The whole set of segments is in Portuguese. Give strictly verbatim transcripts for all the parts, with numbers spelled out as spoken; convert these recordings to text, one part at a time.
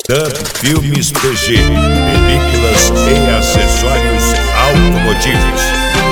Dub Filmes P G, películas e acessórios automotivos.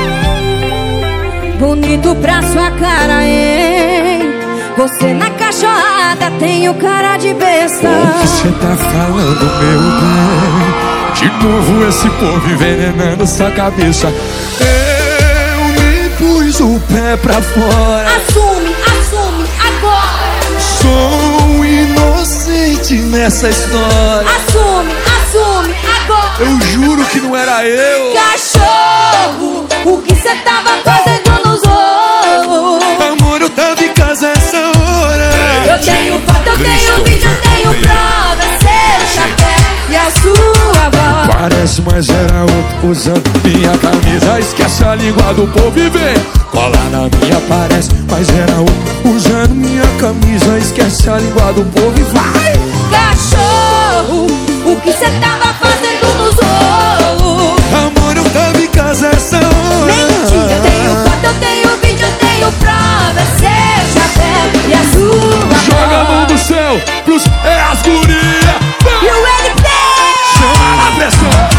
Bonito pra sua cara, hein? Você na cachorrada tem o cara de besta. O que cê tá falando, meu bem? De novo esse povo envenenando sua cabeça. Eu nem pus o pé pra fora. Assume, assume, agora. Sou inocente nessa história. Assume, assume, agora. Eu juro que não era eu. Cachorro, o que cê tava fazendo nos ovos? Amor, eu tava em casa essa hora. Eu tenho foto, eu tenho vídeo, eu tenho prova. Seu chapéu e a sua voz. Parece, mas era outro usando minha camisa. Esquece a língua do povo e vem cola na minha. Parece, mas era outro usando minha camisa. Esquece a língua do povo e vai. Cachorro, o que cê tava fazendo nos ovos? Amor, eu tava em casa essa hora. Mentira, eu tenho foto, eu tenho vídeo, eu tenho prova. Seu chapéu e a sua Joga a mão voz. do céu pros é as guria. E o L P Chama na pressão.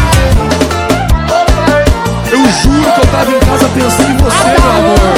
Eu juro que eu tava em casa pensando em você, meu amor.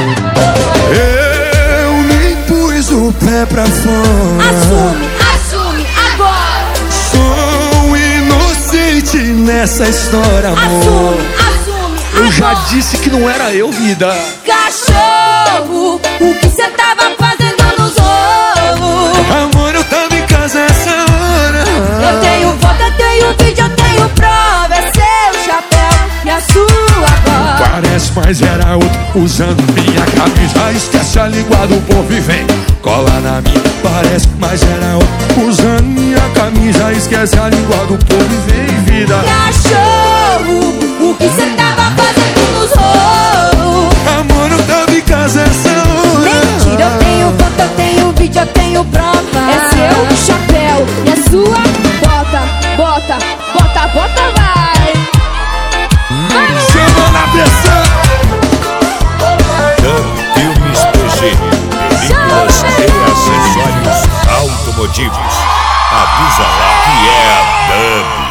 Eu nem pus o pé pra fora. Assume, assume, agora. Sou inocente nessa história, amor. Assume, assume, Eu já agora. disse que não era eu, vida. Cachorro, o que cê tava fazendo nos ovos? Amor, eu tava em casa essa hora. Eu tenho foto, eu tenho vídeo, eu tenho prova. É seu chapéu e a sua voz. Parece, mas era outro usando minha camisa. Esquece a língua do povo e vem cola na minha. Parece, mas era outro usando minha camisa. Esquece a língua do povo e vem, vida. Cachorro, o que cê tava fazendo nos ovos? Amor, eu tava em casa essa hora. Mentira, eu tenho foto, eu tenho vídeo, eu tenho prova. É seu chapéu e a sua bota, bota, bota, bota, vai. Chama na pressão. Dub Filmes P G, películas e acessórios automotivos. Avisa lá que é a Dub.